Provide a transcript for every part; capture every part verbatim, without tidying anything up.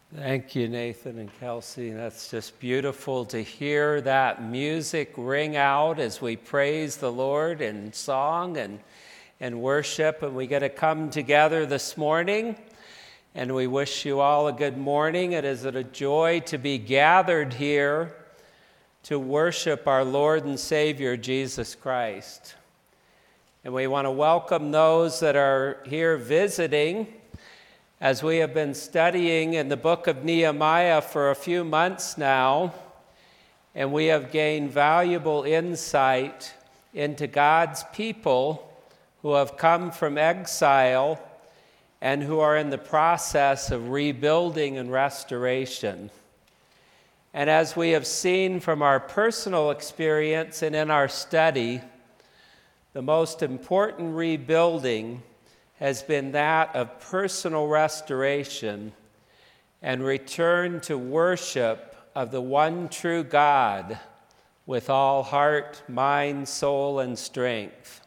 Thank you, Nathan and Kelsey. That's just beautiful to hear that music ring out as we praise the Lord in song and, and worship. And we get to come together this morning, and we wish you all a good morning. It is a joy to be gathered here to worship our Lord and Savior, Jesus Christ. And we want to welcome those that are here visiting, as we have been studying in the book of Nehemiah for a few months now, and we have gained valuable insight into God's people who have come from exile and who are in the process of rebuilding and restoration. And as we have seen from our personal experience and in our study, the most important rebuilding has been that of personal restoration and return to worship of the one true God with all heart, mind, soul, and strength.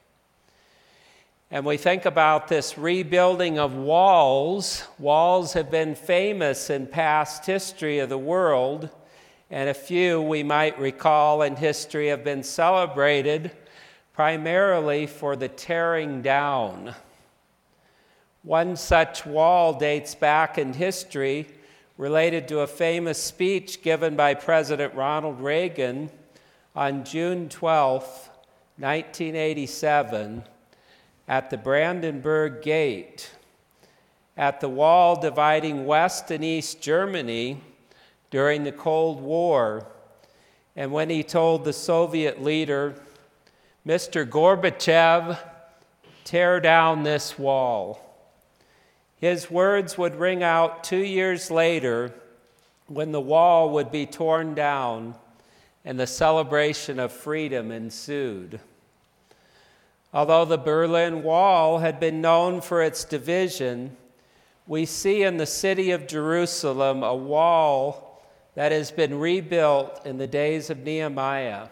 And we think about this rebuilding of walls. Walls have been famous in past history of the world, and a few we might recall in history have been celebrated primarily for the tearing down. One such wall dates back in history, related to a famous speech given by President Ronald Reagan on June twelfth, nineteen eighty-seven, at the Brandenburg Gate, at the wall dividing West and East Germany during the Cold War. And when he told the Soviet leader, Mister Gorbachev, tear down this wall. His words would ring out two years later when the wall would be torn down and the celebration of freedom ensued. Although the Berlin Wall had been known for its division, we see in the city of Jerusalem a wall that has been rebuilt in the days of Nehemiah,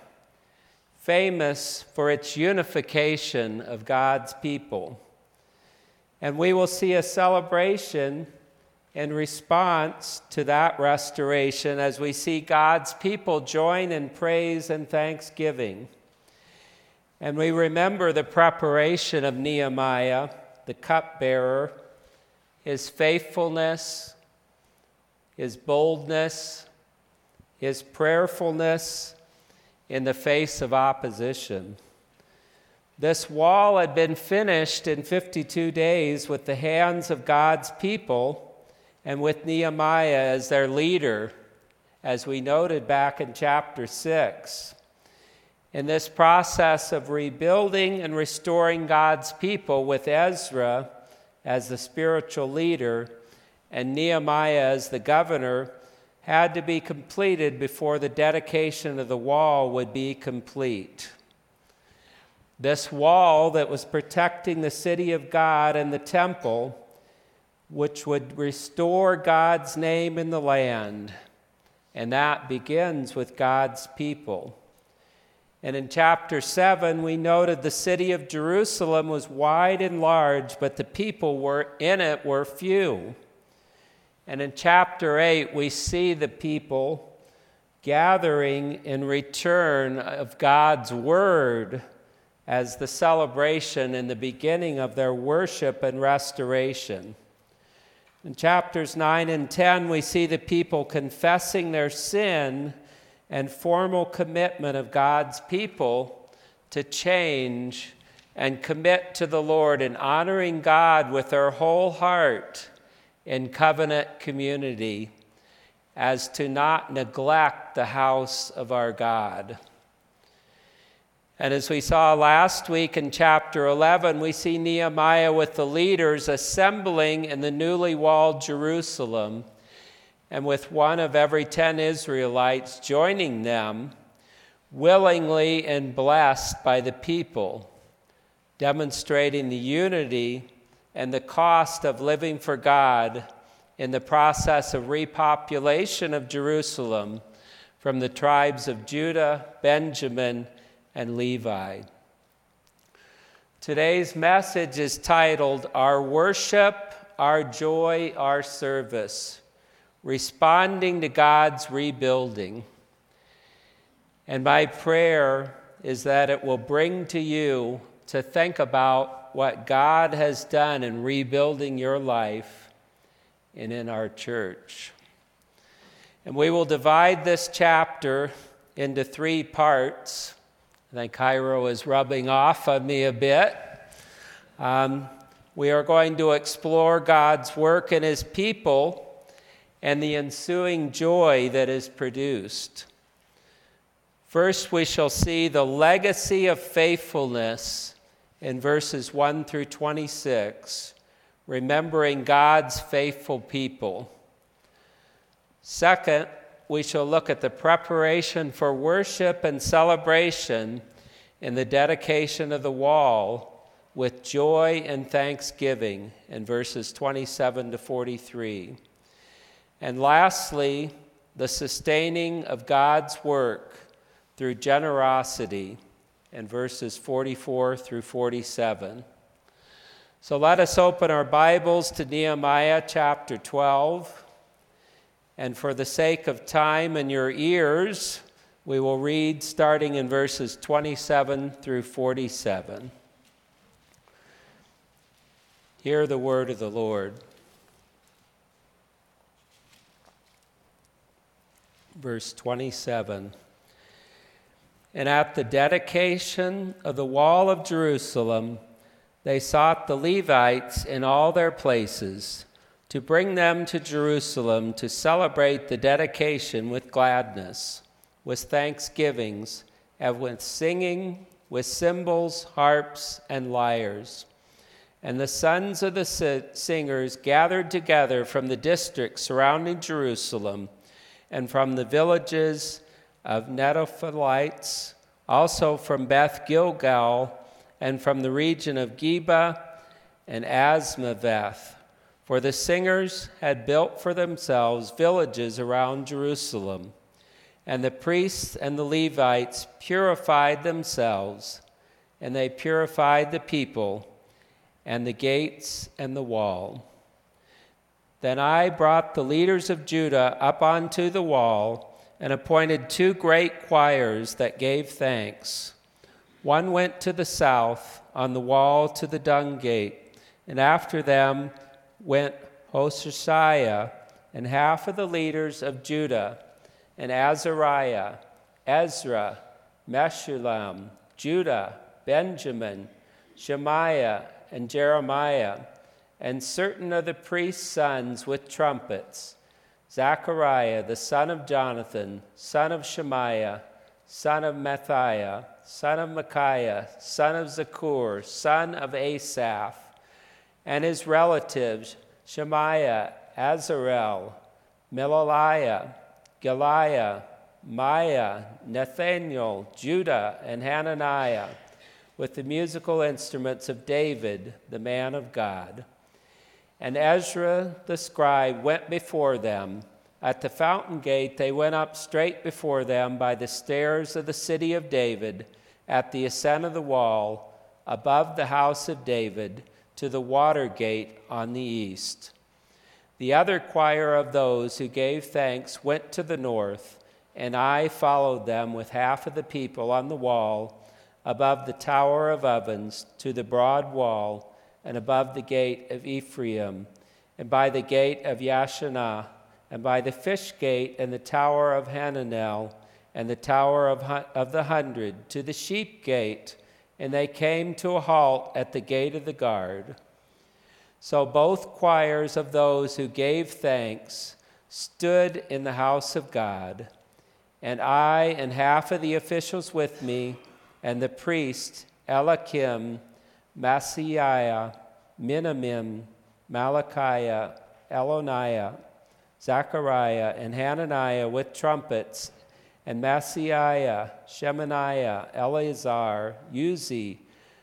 famous for its unification of God's people. And we will see a celebration in response to that restoration as we see God's people join in praise and thanksgiving. And we remember the preparation of Nehemiah, the cupbearer, his faithfulness, his boldness, his prayerfulness in the face of opposition. This wall had been finished in fifty-two days with the hands of God's people and with Nehemiah as their leader, as we noted back in chapter six. In this process of rebuilding and restoring God's people with Ezra as the spiritual leader and Nehemiah as the governor had to be completed before the dedication of the wall would be complete. This wall that was protecting the city of God and the temple, which would restore God's name in the land. And that begins with God's people. And in chapter seven, we noted the city of Jerusalem was wide and large, but the people were in it were few. And in chapter eight, we see the people gathering in return of God's word as the celebration and the beginning of their worship and restoration. In chapters nine and ten, we see the people confessing their sin and formal commitment of God's people to change and commit to the Lord and honoring God with their whole heart in covenant community, as to not neglect the house of our God. And as we saw last week in chapter eleven, we see Nehemiah with the leaders assembling in the newly walled Jerusalem, and with one of every ten Israelites joining them, willingly and blessed by the people, demonstrating the unity and the cost of living for God in the process of repopulation of Jerusalem from the tribes of Judah, Benjamin, and Levi. Today's message is titled, Our Worship, Our Joy, Our Service. responding to God's rebuilding. And my prayer is that it will bring to you to think about what God has done in rebuilding your life and in our church. And we will divide this chapter into three parts. I think Cairo is rubbing off on me a bit. Um, we are going to explore God's work in his people and the ensuing joy that is produced. First, we shall see the legacy of faithfulness in verses one through twenty-six, remembering God's faithful people. Second, we shall look at the preparation for worship and celebration in the dedication of the wall with joy and thanksgiving in verses twenty-seven to forty-three. And lastly, the sustaining of God's work through generosity in verses forty-four through forty-seven. So let us open our Bibles to Nehemiah chapter twelve. And for the sake of time and your ears, we will read starting in verses twenty-seven through forty-seven. Hear the word of the Lord. Verse twenty-seven. And at the dedication of the wall of Jerusalem, they sought the Levites in all their places to bring them to Jerusalem to celebrate the dedication with gladness, with thanksgivings, and with singing, with cymbals, harps, and lyres. And the sons of the singers gathered together from the districts surrounding Jerusalem and from the villages of Netophathites, also from Beth Gilgal, and from the region of Geba and Asmaveth. For the singers had built for themselves villages around Jerusalem, and the priests and the Levites purified themselves, and they purified the people, and the gates and the wall. Then I brought the leaders of Judah up onto the wall, and appointed two great choirs that gave thanks. One went to the south on the wall to the dung gate, and after them went Hoshaiah and half of the leaders of Judah, and Azariah, Ezra, Meshullam, Judah, Benjamin, Shemaiah, and Jeremiah, and certain of the priest's sons with trumpets, Zechariah, the son of Jonathan, son of Shemaiah, son of Matthiah, son of Micaiah, son of Zakur, son of Asaph, and his relatives, Shemaiah, Azarel, Melaliah, Galiah, Maiah, Nathaniel, Judah, and Hananiah, with the musical instruments of David, the man of God. And Ezra the scribe went before them. At the fountain gate they went up straight before them by the stairs of the city of David, at the ascent of the wall, above the house of David, to the water gate on the east. The other choir of those who gave thanks went to the north, and I followed them with half of the people on the wall, above the Tower of Ovens, to the broad wall, and above the gate of Ephraim, and by the gate of Yashanah, and by the fish gate, and the tower of Hananel, and the tower of, of the hundred, to the sheep gate, and they came to a halt at the gate of the guard. So both choirs of those who gave thanks stood in the house of God, and I and half of the officials with me, and the priest Eliakim, Maaseiah, Minamim, Malachiah, Eloniah, Zechariah, and Hananiah with trumpets, and Maaseiah, Shemaiah, Eleazar, Uzi,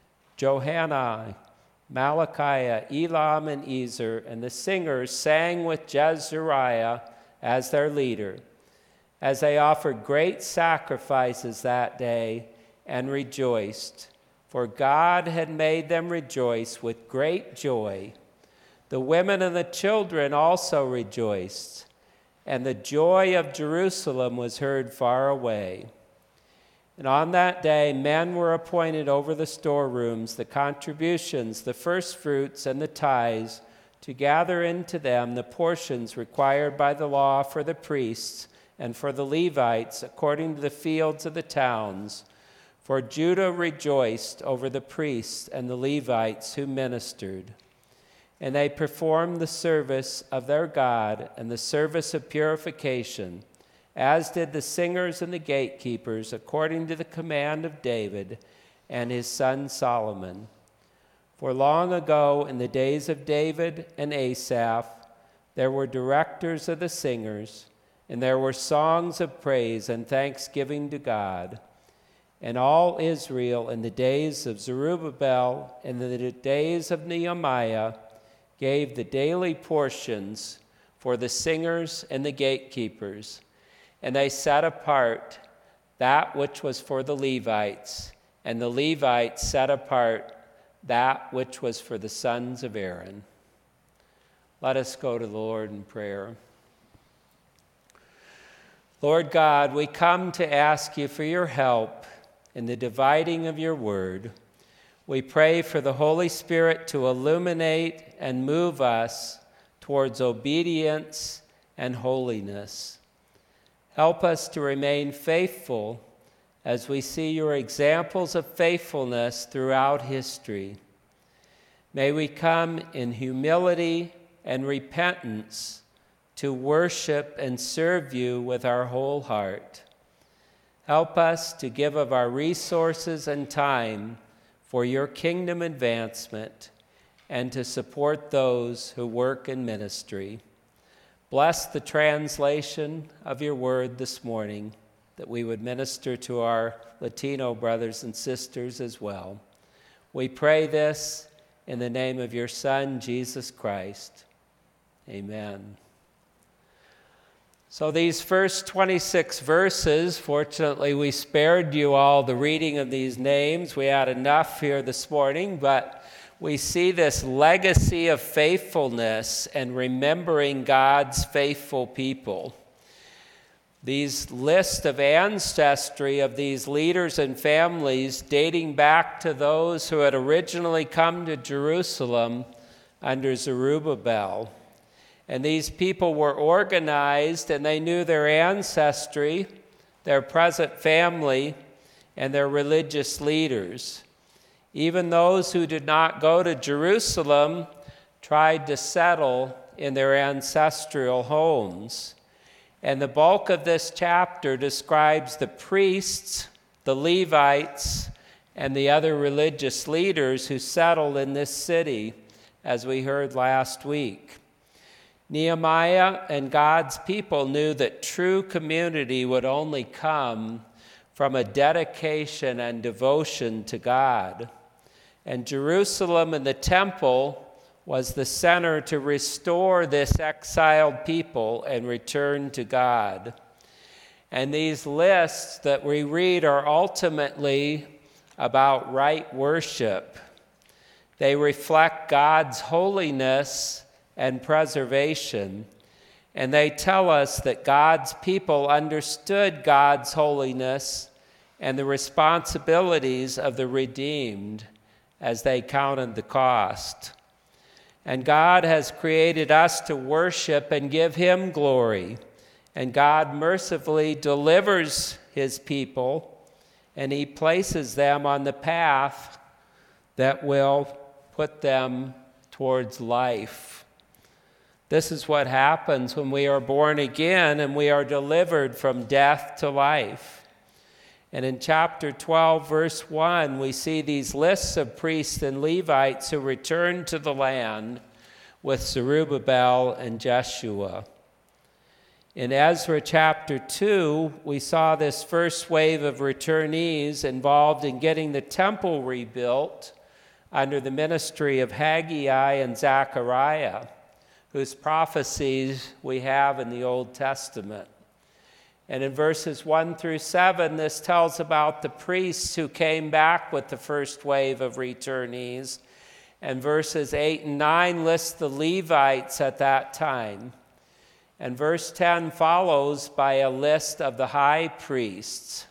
Johanan, Malachiah, Elam, and Ezer, and the singers sang with Jezariah as their leader, as they offered great sacrifices that day and rejoiced, for God had made them rejoice with great joy. The women and the children also rejoiced, and the joy of Jerusalem was heard far away. And on that day, men were appointed over the storerooms, the contributions, the firstfruits, and the tithes, to gather into them the portions required by the law for the priests and for the Levites, according to the fields of the towns. For Judah rejoiced over the priests and the Levites who ministered. And they performed the service of their God and the service of purification, as did the singers and the gatekeepers, according to the command of David and his son Solomon. For long ago, in the days of David and Asaph, there were directors of the singers, and there were songs of praise and thanksgiving to God. And all Israel in the days of Zerubbabel and in the days of Nehemiah gave the daily portions for the singers and the gatekeepers, and they set apart that which was for the Levites, and the Levites set apart that which was for the sons of Aaron. Let us go to the Lord in prayer. Lord God, we come to ask you for your help in the dividing of your word. We pray for the Holy Spirit to illuminate and move us towards obedience and holiness. Help us to remain faithful as we see your examples of faithfulness throughout history. May we come in humility and repentance to worship and serve you with our whole heart. Help us to give of our resources and time for your kingdom advancement and to support those who work in ministry. Bless the translation of your word this morning, that we would minister to our Latino brothers and sisters as well. We pray this in the name of your Son, Jesus Christ. Amen. So these first twenty-six verses, fortunately we spared you all the reading of these names. We had enough here this morning, but we see this legacy of faithfulness and remembering God's faithful people. These lists of ancestry of these leaders and families dating back to those who had originally come to Jerusalem under Zerubbabel. And these people were organized, and they knew their ancestry, their present family, and their religious leaders. Even those who did not go to Jerusalem tried to settle in their ancestral homes. And the bulk of this chapter describes the priests, the Levites, and the other religious leaders who settled in this city, as we heard last week. Nehemiah and God's people knew that true community would only come from a dedication and devotion to God. And Jerusalem and the temple was the center to restore this exiled people and return to God. And these lists that we read are ultimately about right worship. They reflect God's holiness and preservation, and they tell us that God's people understood God's holiness and the responsibilities of the redeemed as they counted the cost. And God has created us to worship and give him glory, and God mercifully delivers his people, and he places them on the path that will put them towards life. This is what happens when we are born again and we are delivered from death to life. And in chapter twelve, verse one, we see these lists of priests and Levites who returned to the land with Zerubbabel and Jeshua. In Ezra chapter two, we saw this first wave of returnees involved in getting the temple rebuilt under the ministry of Haggai and Zechariah, whose prophecies we have in the Old Testament. And in verses one through seven, this tells about the priests who came back with the first wave of returnees. And verses eight and nine list the Levites at that time. And verse ten follows by a list of the high priests.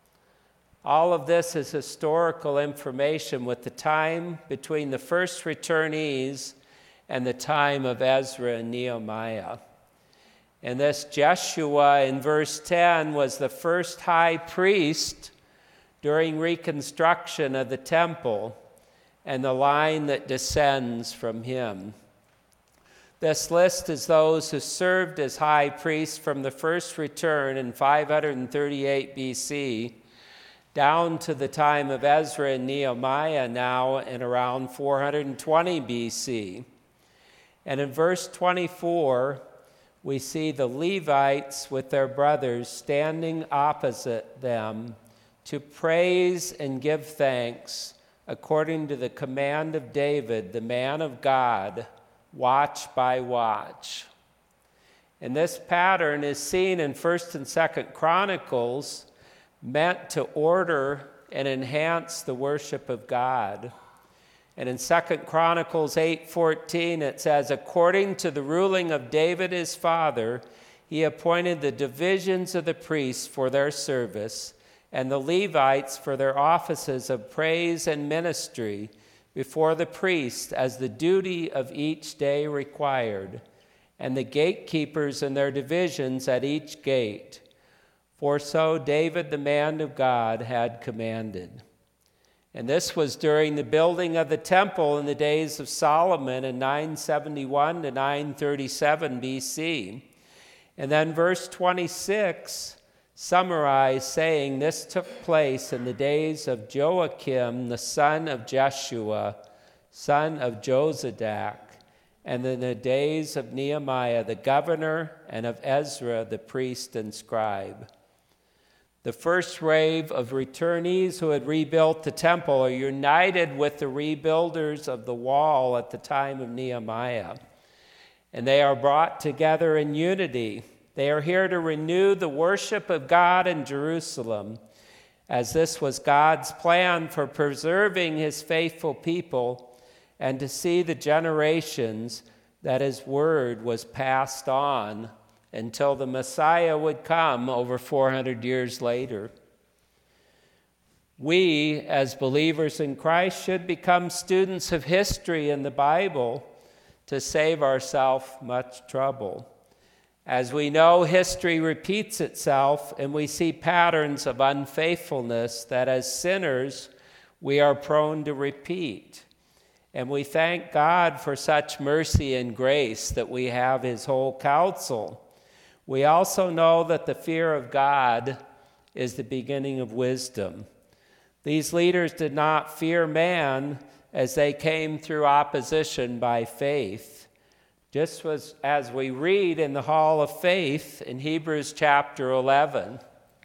All of this is historical information with the time between the first returnees and the time of Ezra and Nehemiah. And this Jeshua in verse ten was the first high priest during reconstruction of the temple and the line that descends from him. This list is those who served as high priests from the first return in five thirty-eight B C down to the time of Ezra and Nehemiah now in around four twenty B C. And in verse twenty-four, we see the Levites with their brothers standing opposite them to praise and give thanks according to the command of David, the man of God, watch by watch. And this pattern is seen in First and Second Chronicles, meant to order and enhance the worship of God. And in Second Chronicles eight fourteen, it says, according to the ruling of David his father, he appointed the divisions of the priests for their service, and the Levites for their offices of praise and ministry before the priest as the duty of each day required, and the gatekeepers in their divisions at each gate. For so David, the man of God, had commanded. And this was during the building of the temple in the days of Solomon in nine seventy-one to nine thirty-seven B C. And then verse twenty-six summarized, saying, this took place in the days of Joachim, the son of Jeshua, son of Jozadak, and in the days of Nehemiah, the governor, and of Ezra, the priest and scribe. The first wave of returnees who had rebuilt the temple are united with the rebuilders of the wall at the time of Nehemiah. And they are brought together in unity. They are here to renew the worship of God in Jerusalem, as this was God's plan for preserving his faithful people and to see the generations that his word was passed on until the Messiah would come over four hundred years later. We, as believers in Christ, should become students of history in the Bible to save ourselves much trouble. As we know, history repeats itself, and we see patterns of unfaithfulness that as sinners we are prone to repeat. And we thank God for such mercy and grace that we have his whole counsel. We also know that the fear of God is the beginning of wisdom. These leaders did not fear man as they came through opposition by faith. Just as, as we read in the Hall of Faith in Hebrews chapter eleven.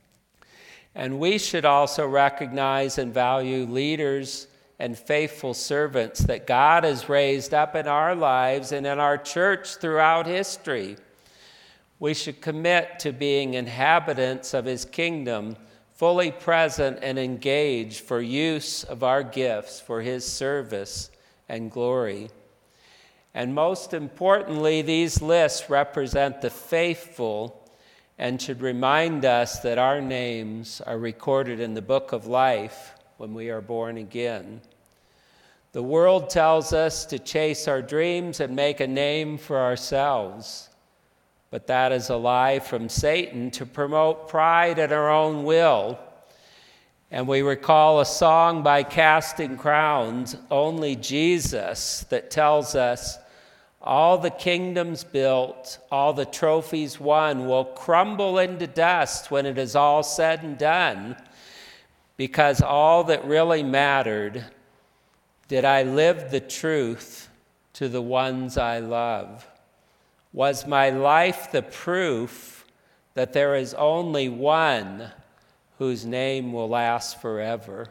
And we should also recognize and value leaders and faithful servants that God has raised up in our lives and in our church throughout history. We should commit to being inhabitants of his kingdom, fully present and engaged for use of our gifts for his service and glory. And most importantly, these lists represent the faithful and should remind us that our names are recorded in the book of life when we are born again. The world tells us to chase our dreams and make a name for ourselves. But that is a lie from Satan to promote pride in our own will. And we recall a song by Casting Crowns, Only Jesus, that tells us, all the kingdoms built, all the trophies won will crumble into dust when it is all said and done, because all that really mattered, did I live the truth to the ones I love? Was my life the proof that there is only one whose name will last forever?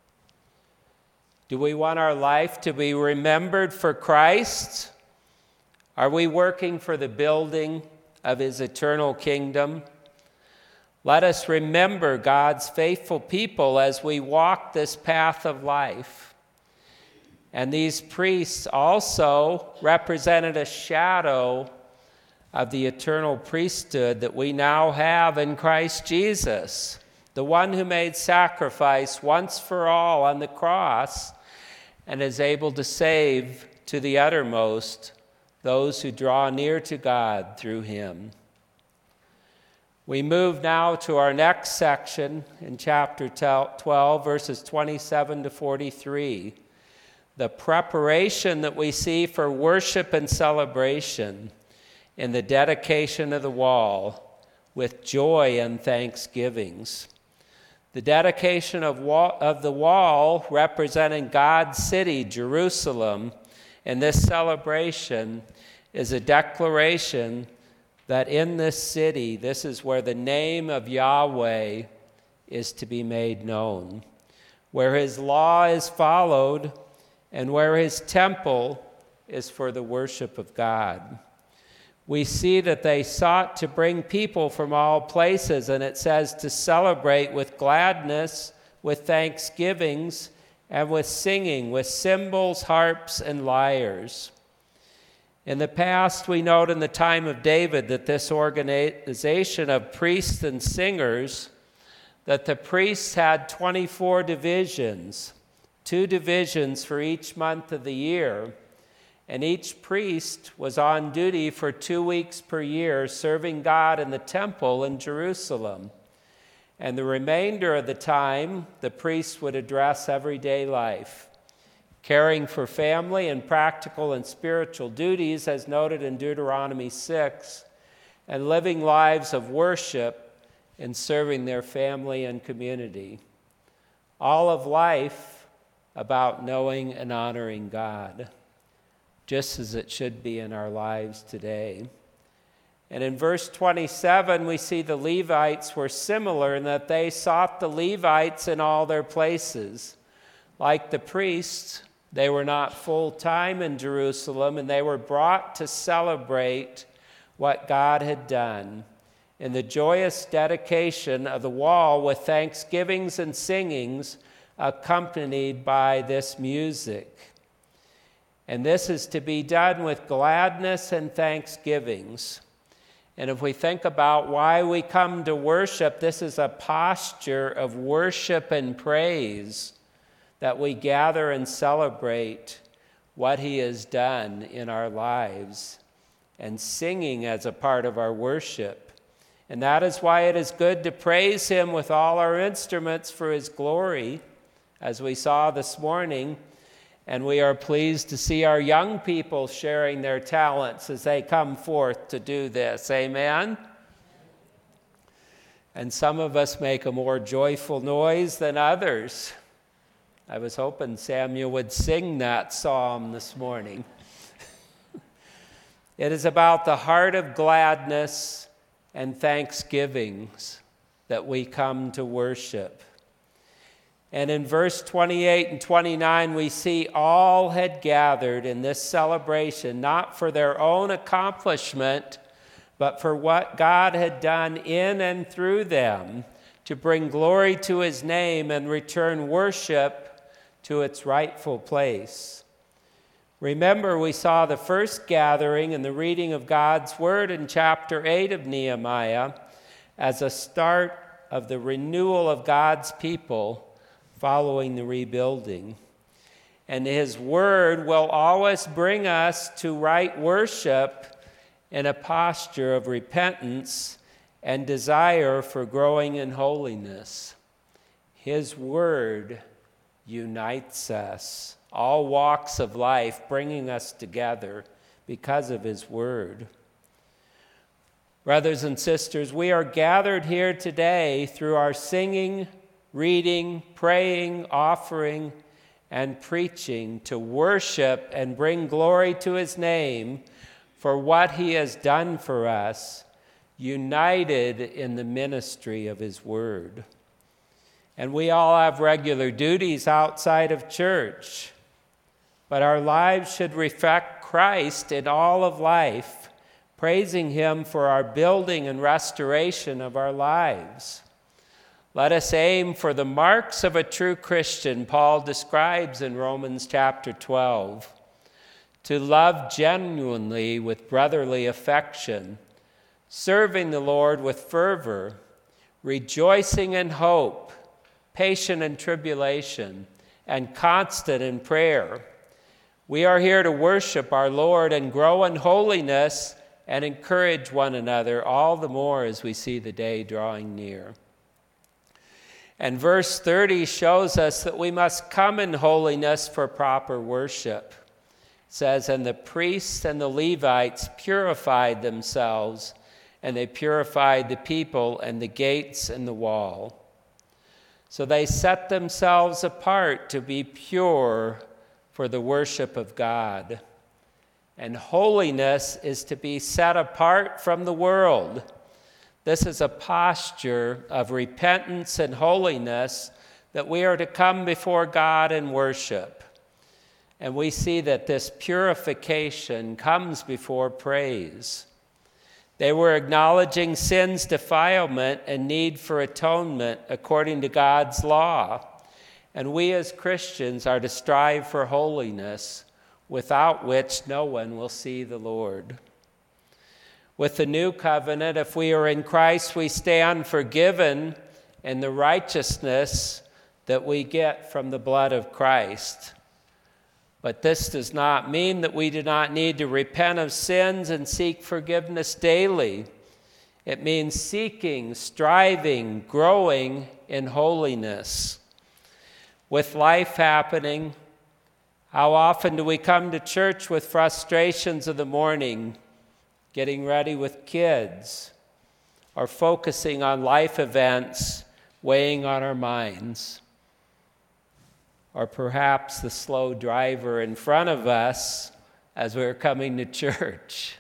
Do we want our life to be remembered for Christ? Are we working for the building of his eternal kingdom? Let us remember God's faithful people as we walk this path of life. And these priests also represented a shadow of the eternal priesthood that we now have in Christ Jesus, the one who made sacrifice once for all on the cross and is able to save to the uttermost those who draw near to God through him. We move now to our next section in chapter twelve, verses twenty-seven to forty-three, the preparation that we see for worship and celebration in the dedication of the wall with joy and thanksgivings. The dedication of, wall, of the wall representing God's city, Jerusalem, in this celebration is a declaration that in this city, this is where the name of Yahweh is to be made known, where his law is followed, and where his temple is for the worship of God. We see that they sought to bring people from all places, and it says to celebrate with gladness, with thanksgivings, and with singing, with cymbals, harps, and lyres. In the past, we note in the time of David that this organization of priests and singers, that the priests had twenty-four divisions, two divisions for each month of the year, and each priest was on duty for two weeks per year, serving God in the temple in Jerusalem. And the remainder of the time, the priest would address everyday life, caring for family and practical and spiritual duties, as noted in Deuteronomy six, and living lives of worship and serving their family and community. All of life about knowing and honoring God, just as it should be in our lives today. And in verse twenty-seven, we see the Levites were similar in that they sought the Levites in all their places. Like the priests, they were not full-time in Jerusalem, and they were brought to celebrate what God had done in the joyous dedication of the wall with thanksgivings and singings accompanied by this music. And this is to be done with gladness and thanksgivings. And if we think about why we come to worship, this is a posture of worship and praise, that we gather and celebrate what he has done in our lives, and singing as a part of our worship. And that is why it is good to praise him with all our instruments for his glory, as we saw this morning. And we are pleased to see our young people sharing their talents as they come forth to do this. Amen? And some of us make a more joyful noise than others. I was hoping Samuel would sing that psalm this morning. It is about the heart of gladness and thanksgivings that we come to worship. And in verse twenty-eight and twenty-nine, we see all had gathered in this celebration, not for their own accomplishment, but for what God had done in and through them to bring glory to his name and return worship to its rightful place. Remember, we saw the first gathering and the reading of God's word in chapter eight of Nehemiah as a start of the renewal of God's people following the rebuilding. And his word will always bring us to right worship in a posture of repentance and desire for growing in holiness. His word unites us, all walks of life, bringing us together because of his word. Brothers and sisters, we are gathered here today through our singing, reading, praying, offering, and preaching to worship and bring glory to his name for what he has done for us, united in the ministry of his word. And we all have regular duties outside of church, but our lives should reflect Christ in all of life, praising him for our building and restoration of our lives. Let us aim for the marks of a true Christian, Paul describes in Romans chapter twelve, to love genuinely with brotherly affection, serving the Lord with fervor, rejoicing in hope, patient in tribulation, and constant in prayer. We are here to worship our Lord and grow in holiness and encourage one another all the more as we see the day drawing near. And verse thirty shows us that we must come in holiness for proper worship. It says, and the priests and the Levites purified themselves, and they purified the people and the gates and the wall. So they set themselves apart to be pure for the worship of God. And holiness is to be set apart from the world. This is a posture of repentance and holiness that we are to come before God and worship. And we see that this purification comes before praise. They were acknowledging sin's defilement and need for atonement according to God's law. And we as Christians are to strive for holiness, without which no one will see the Lord. With the new covenant, if we are in Christ, we stand forgiven in the righteousness that we get from the blood of Christ. But this does not mean that we do not need to repent of sins and seek forgiveness daily. It means seeking, striving, growing in holiness. With life happening, how often do we come to church with frustrations of the morning, getting ready with kids, or focusing on life events weighing on our minds? Or perhaps the slow driver in front of us as we're coming to church.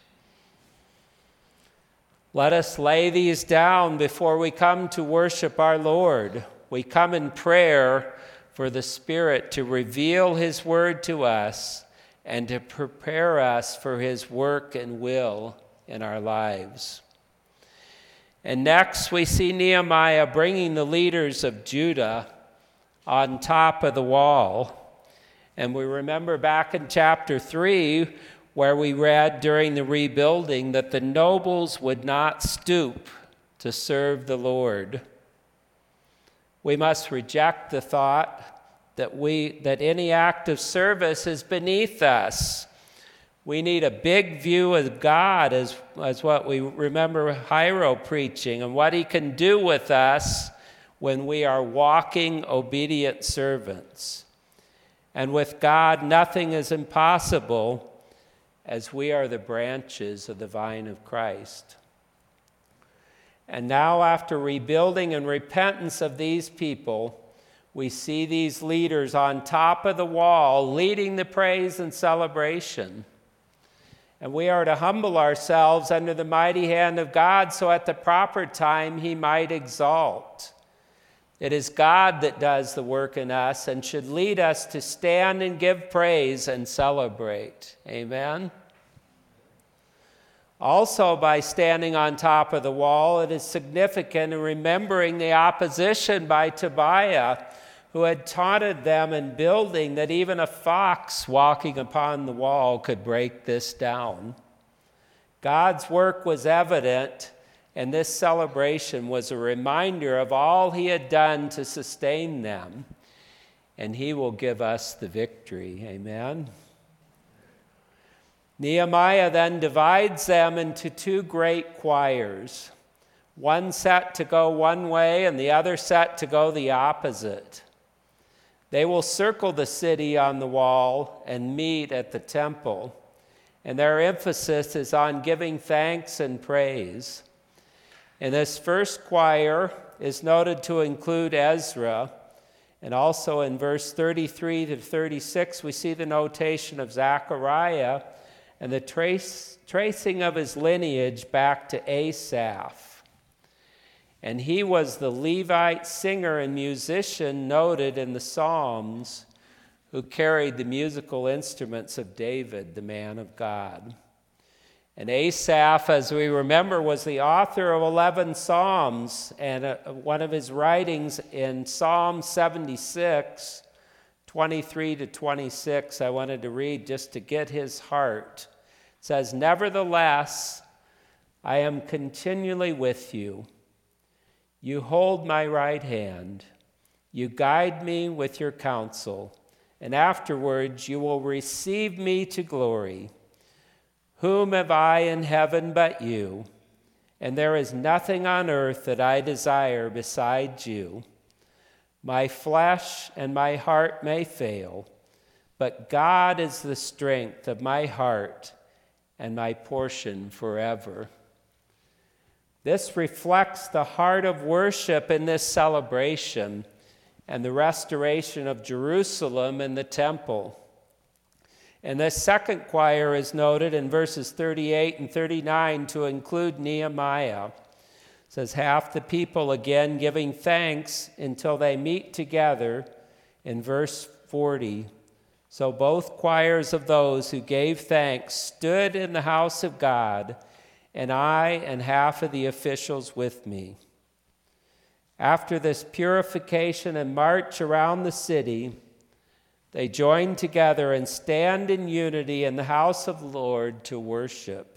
Let us lay these down before we come to worship our Lord. We come in prayer for the Spirit to reveal His word to us and to prepare us for His work and will in our lives. And next we see Nehemiah bringing the leaders of Judah on top of the wall. And we remember back in chapter three where we read during the rebuilding that the nobles would not stoop to serve the Lord. We must reject the thought that we that any act of service is beneath us. We need a big view of God, as, as what we remember Hiro preaching, and what He can do with us when we are walking obedient servants. And with God, nothing is impossible, as we are the branches of the vine of Christ. And now, after rebuilding and repentance of these people, we see these leaders on top of the wall leading the praise and celebration. And we are to humble ourselves under the mighty hand of God so at the proper time He might exalt. It is God that does the work in us and should lead us to stand and give praise and celebrate. Amen. Also, by standing on top of the wall, it is significant in remembering the opposition by Tobiah, who had taunted them in building that even a fox walking upon the wall could break this down. God's work was evident, and this celebration was a reminder of all He had done to sustain them, and He will give us the victory. Amen. Nehemiah then divides them into two great choirs, one set to go one way and the other set to go the opposite. They will circle the city on the wall and meet at the temple, and their emphasis is on giving thanks and praise. And this first choir is noted to include Ezra, and also in verse thirty-three to thirty-six, we see the notation of Zechariah and the trace, tracing of his lineage back to Asaph. And he was the Levite singer and musician noted in the Psalms, who carried the musical instruments of David, the man of God. And Asaph, as we remember, was the author of eleven Psalms, and one of his writings in Psalm seventy-six, twenty-three to twenty-six, I wanted to read just to get his heart. It says, "Nevertheless, I am continually with you. You hold my right hand. You guide me with your counsel, and afterwards you will receive me to glory. Whom have I in heaven but you? And there is nothing on earth that I desire besides you. My flesh and my heart may fail, but God is the strength of my heart and my portion forever." This reflects the heart of worship in this celebration and the restoration of Jerusalem and the temple. And this second choir is noted in verses thirty-eight and thirty-nine to include Nehemiah. It says, "Half the people again giving thanks until they meet together," in verse forty. "So both choirs of those who gave thanks stood in the house of God, and I and half of the officials with me." After this purification and march around the city, they join together and stand in unity in the house of the Lord to worship.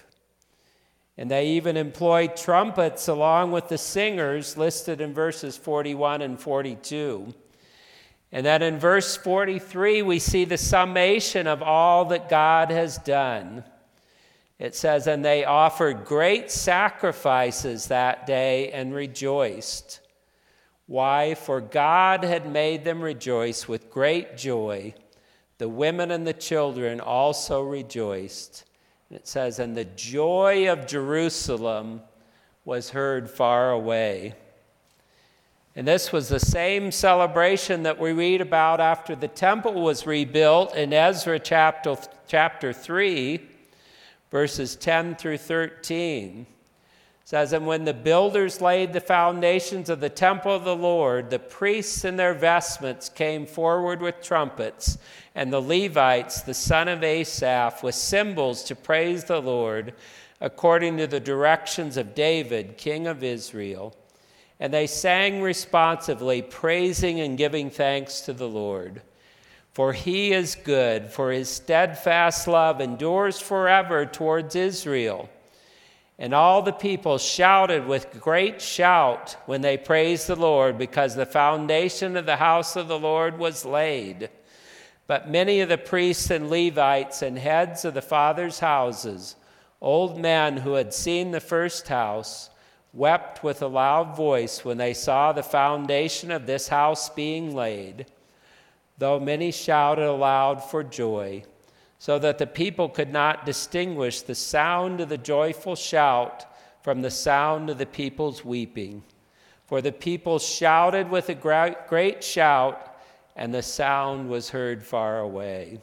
And they even employ trumpets along with the singers listed in verses forty-one and forty-two. And then in verse forty-three, we see the summation of all that God has done. It says, "And they offered great sacrifices that day and rejoiced." Why? For God had made them rejoice with great joy. The women and the children also rejoiced. And it says, "And the joy of Jerusalem was heard far away." And this was the same celebration that we read about after the temple was rebuilt in Ezra chapter, chapter three, verses ten through thirteen. It says, "And when the builders laid the foundations of the temple of the Lord, the priests in their vestments came forward with trumpets, and the Levites, the son of Asaph, with cymbals to praise the Lord, according to the directions of David, king of Israel. And they sang responsively, praising and giving thanks to the Lord. For he is good, for his steadfast love endures forever towards Israel. And all the people shouted with great shout when they praised the Lord, because the foundation of the house of the Lord was laid. But many of the priests and Levites and heads of the fathers' houses, old men who had seen the first house, wept with a loud voice when they saw the foundation of this house being laid, though many shouted aloud for joy, so that the people could not distinguish the sound of the joyful shout from the sound of the people's weeping. For the people shouted with a great shout, and the sound was heard far away."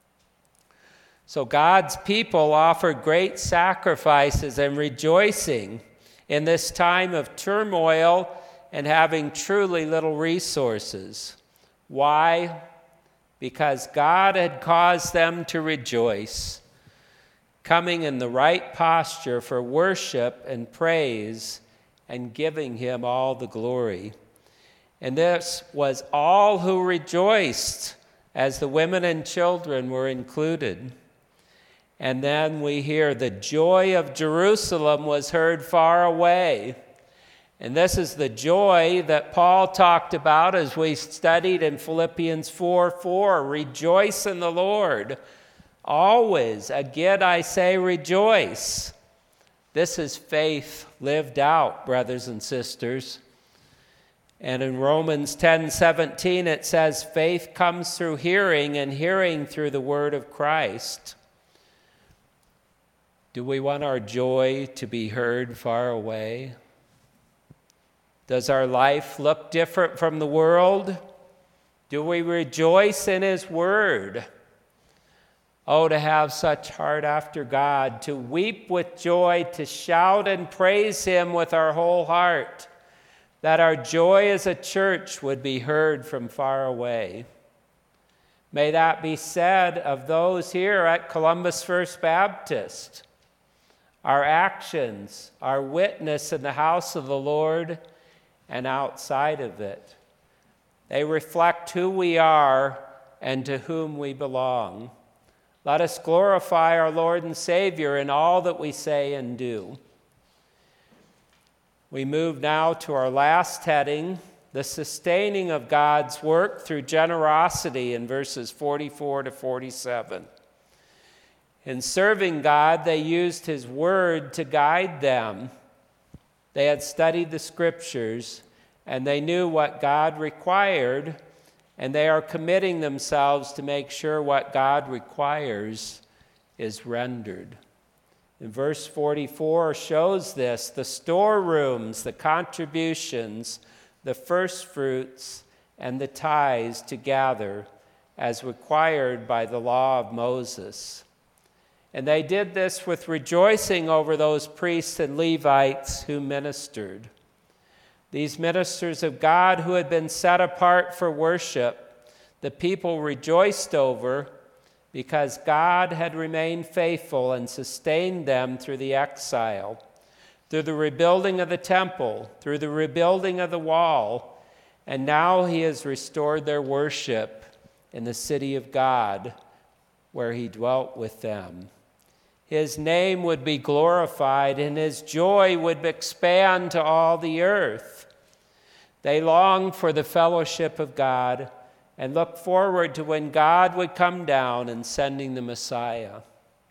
So God's people offered great sacrifices and rejoicing in this time of turmoil and having truly little resources. Why? Because God had caused them to rejoice, coming in the right posture for worship and praise and giving him all the glory. And this was all who rejoiced, as the women and children were included. And then we hear the joy of Jerusalem was heard far away. And this is the joy that Paul talked about as we studied in Philippians four four. Rejoice in the Lord. Always, again I say rejoice. This is faith lived out, brothers and sisters. And in Romans ten seventeen it says, faith comes through hearing, and hearing through the word of Christ. Do we want our joy to be heard far away? Does our life look different from the world? Do we rejoice in his word? Oh, to have such heart after God, to weep with joy, to shout and praise him with our whole heart, that our joy as a church would be heard from far away. May that be said of those here at Columbus First Baptist. Our actions, our witness in the house of the Lord and outside of it, they reflect who we are and to whom we belong. Let us glorify our Lord and Savior in all that we say and do. We move now to our last heading, the sustaining of God's work through generosity, in verses forty-four to forty-seven. In serving God, they used His Word to guide them. They had studied the Scriptures, and they knew what God required, and they are committing themselves to make sure what God requires is rendered. In verse forty-four shows this, the storerooms, the contributions, the first fruits, and the tithes to gather as required by the law of Moses. And they did this with rejoicing over those priests and Levites who ministered. These ministers of God who had been set apart for worship, the people rejoiced over because God had remained faithful and sustained them through the exile, through the rebuilding of the temple, through the rebuilding of the wall, and now He has restored their worship in the city of God where He dwelt with them. His name would be glorified, and His joy would expand to all the earth. They longed for the fellowship of God and looked forward to when God would come down and sending the Messiah.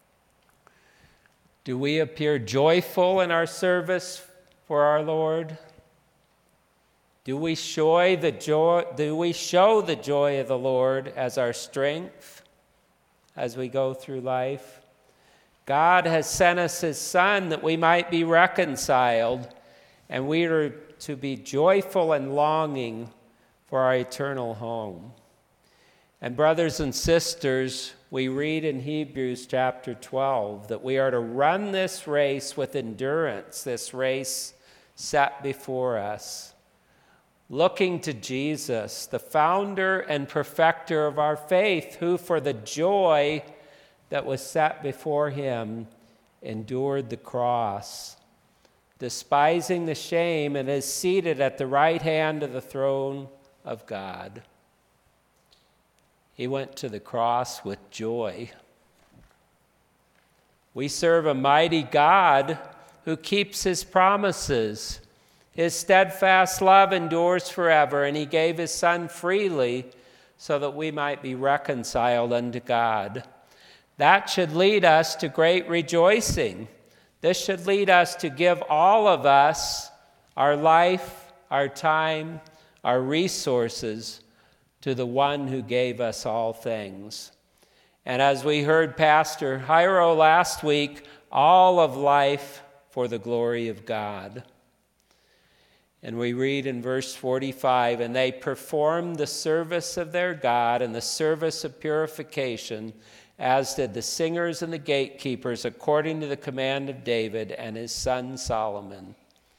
Do we appear joyful in our service for our Lord? Do we show the joy, do we show the joy of the Lord as our strength as we go through life? God has sent us His Son that we might be reconciled, and we are to be joyful and longing for our eternal home. And brothers and sisters, we read in Hebrews chapter twelve that we are to run this race with endurance, this race set before us, looking to Jesus, the founder and perfecter of our faith, who for the joy that was set before Him endured the cross, despising the shame, and is seated at the right hand of the throne of God. He went to the cross with joy. We serve a mighty God who keeps His promises. His steadfast love endures forever, and He gave His Son freely so that we might be reconciled unto God. That should lead us to great rejoicing. This should lead us to give all of us, our life, our time, our resources, to the one who gave us all things. And as we heard Pastor Jairo last week, all of life for the glory of God. And we read in verse forty-five, and they performed the service of their God and the service of purification, as did the singers and the gatekeepers, according to the command of David and his son Solomon.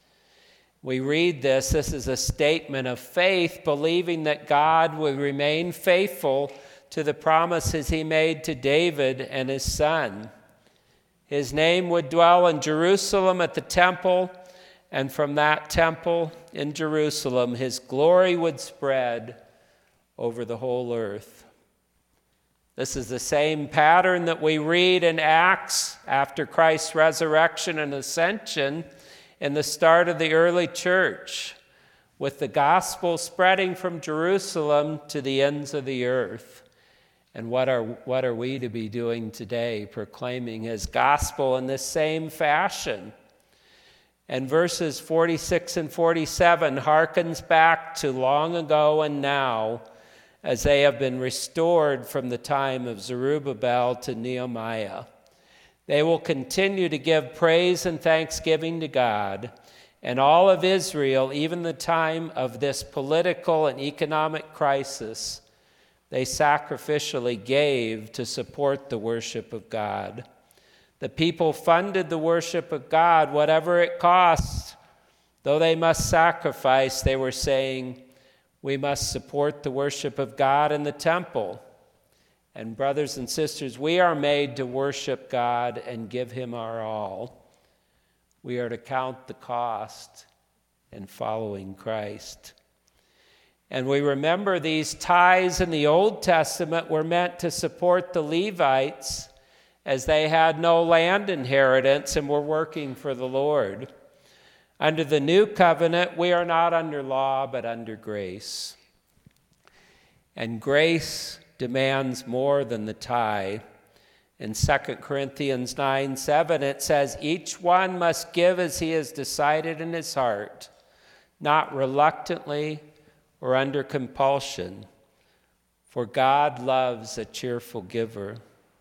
We read this, this is a statement of faith, believing that God would remain faithful to the promises He made to David and his son. His name would dwell in Jerusalem at the temple, and from that temple in Jerusalem, His glory would spread over the whole earth. This is the same pattern that we read in Acts after Christ's resurrection and ascension in the start of the early church, with the gospel spreading from Jerusalem to the ends of the earth. And what are, what are we to be doing today, proclaiming His gospel in this same fashion? And verses forty-six and forty-seven harkens back to long ago and now, as they have been restored from the time of Zerubbabel to Nehemiah. They will continue to give praise and thanksgiving to God, and all of Israel, even the time of this political and economic crisis, they sacrificially gave to support the worship of God. The people funded the worship of God, whatever it costs. Though they must sacrifice, they were saying, we must support the worship of God in the temple. And brothers and sisters, we are made to worship God and give Him our all. We are to count the cost in following Christ. And we remember these tithes in the Old Testament were meant to support the Levites as they had no land inheritance and were working for the Lord. Under the new covenant, we are not under law, but under grace. And grace demands more than the tithe. In Second Corinthians nine seven, it says, each one must give as he has decided in his heart, not reluctantly or under compulsion, for God loves a cheerful giver.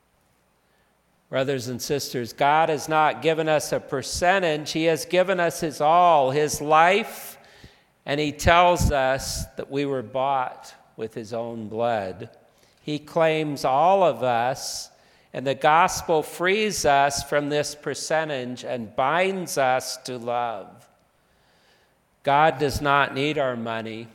Brothers and sisters, God has not given us a percentage. He has given us his all, his life, and he tells us that we were bought with his own blood. He claims all of us, and the gospel frees us from this percentage and binds us to love. God does not need our money,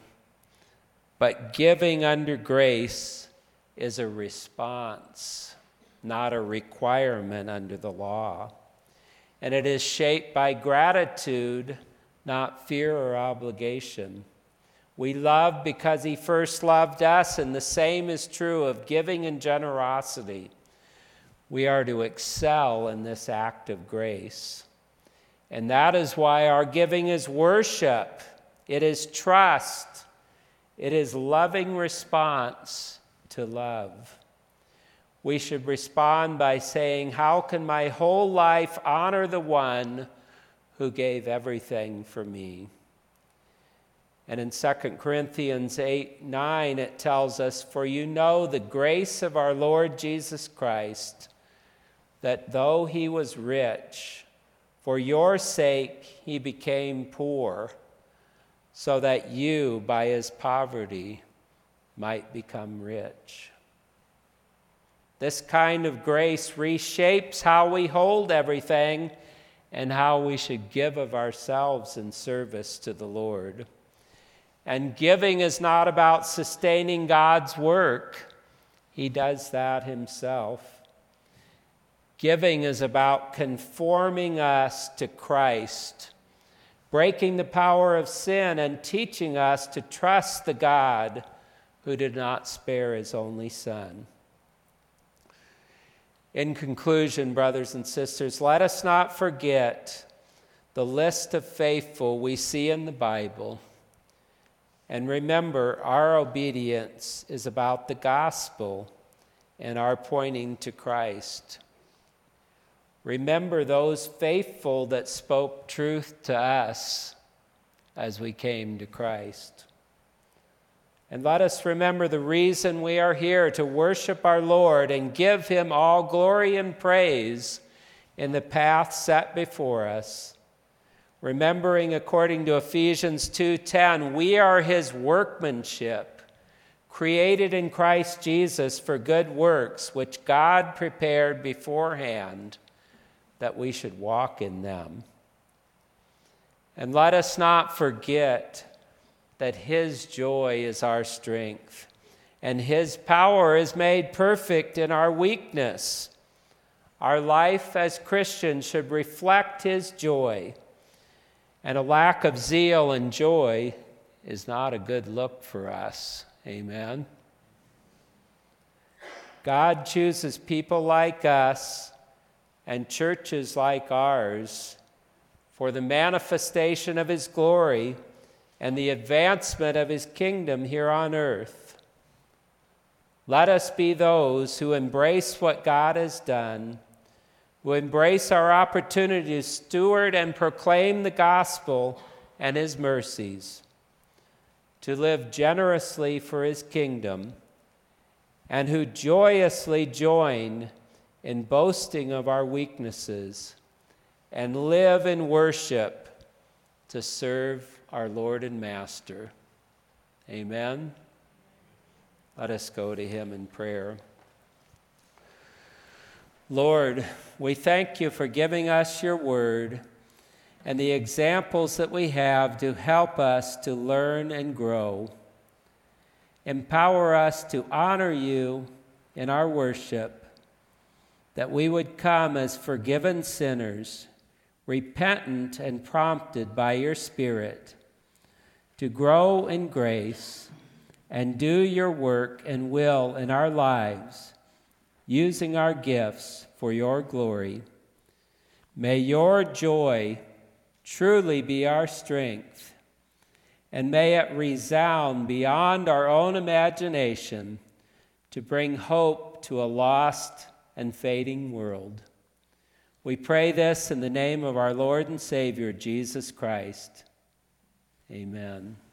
but giving under grace is a response, not a requirement under the law. And it is shaped by gratitude, not fear or obligation. We love because he first loved us, and the same is true of giving and generosity. We are to excel in this act of grace. And that is why our giving is worship. It is trust. It is loving response to love. We should respond by saying, how can my whole life honor the one who gave everything for me? And in Second Corinthians eight nine, it tells us, for you know the grace of our Lord Jesus Christ, that though he was rich, for your sake he became poor, so that you, by his poverty, might become rich. This kind of grace reshapes how we hold everything and how we should give of ourselves in service to the Lord. And giving is not about sustaining God's work. He does that himself. Giving is about conforming us to Christ, breaking the power of sin and teaching us to trust the God who did not spare his only Son. In conclusion, brothers and sisters, let us not forget the list of faithful we see in the Bible. And remember, our obedience is about the gospel and our pointing to Christ. Remember those faithful that spoke truth to us as we came to Christ. And let us remember the reason we are here, to worship our Lord and give him all glory and praise in the path set before us. Remembering, according to Ephesians two ten, we are his workmanship, created in Christ Jesus for good works, which God prepared beforehand that we should walk in them. And let us not forget that his joy is our strength, and his power is made perfect in our weakness. Our life as Christians should reflect his joy, and a lack of zeal and joy is not a good look for us. Amen. God chooses people like us and churches like ours for the manifestation of his glory and the advancement of his kingdom here on earth. Let us be those who embrace what God has done, who embrace our opportunity to steward and proclaim the gospel and his mercies, to live generously for his kingdom, and who joyously join in boasting of our weaknesses and live in worship to serve our Lord and Master. Amen. Let us go to him in prayer. Lord, we thank you for giving us your word and the examples that we have to help us to learn and grow. Empower us to honor you in our worship, that we would come as forgiven sinners, repentant and prompted by your Spirit, to grow in grace and do your work and will in our lives, using our gifts for your glory. May your joy truly be our strength, and may it resound beyond our own imagination to bring hope to a lost and fading world. We pray this in the name of our Lord and Savior, Jesus Christ. Amen.